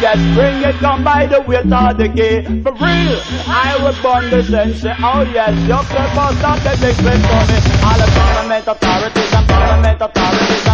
yes, bring it down by the weight of the key. For real, I will burn the sense. Oh yes, your people stop the big flip for me. All the government authorities and parliament authorities.